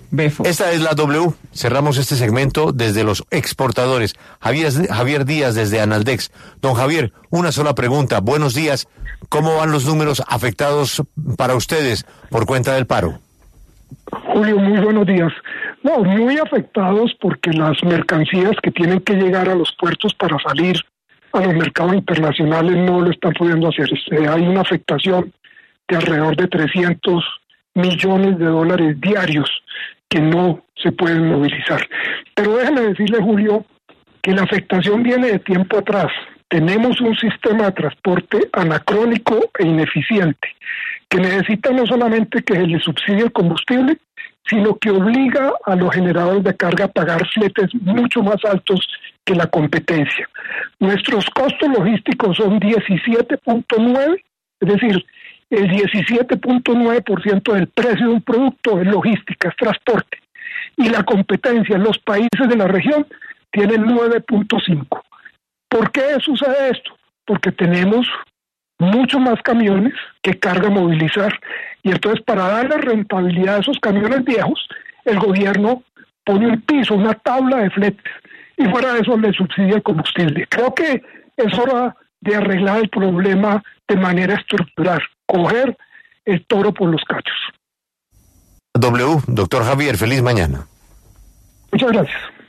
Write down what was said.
Befo. Esta es la W. Cerramos este segmento desde los exportadores. Javier Díaz desde Analdex. Don Javier, una sola pregunta. Buenos días. ¿Cómo van los números afectados para ustedes por cuenta del paro? Julio, muy buenos días. No, muy afectados porque las mercancías que tienen que llegar a los puertos para salir a los mercados internacionales no lo están pudiendo hacer. Hay una afectación de alrededor de 300 millones de dólares diarios que no se pueden movilizar. Pero déjeme decirle, Julio, que la afectación viene de tiempo atrás. Tenemos un sistema de transporte anacrónico e ineficiente que necesita no solamente que se le subsidie el combustible, sino que obliga a los generadores de carga a pagar fletes mucho más altos que la competencia. Nuestros costos logísticos son 17.9, es decir, el 17.9% del precio de un producto es logística, es transporte. Y la competencia en los países de la región tiene 9.5. ¿Por qué sucede esto? Porque tenemos muchos más camiones que carga movilizar. Y entonces, para darle rentabilidad a esos camiones viejos, el gobierno pone un piso, una tabla de fletes, y fuera de eso le subsidia el combustible. Creo que es hora de arreglar el problema de manera estructural, coger el toro por los cachos. W, doctor Javier, feliz mañana. Muchas gracias.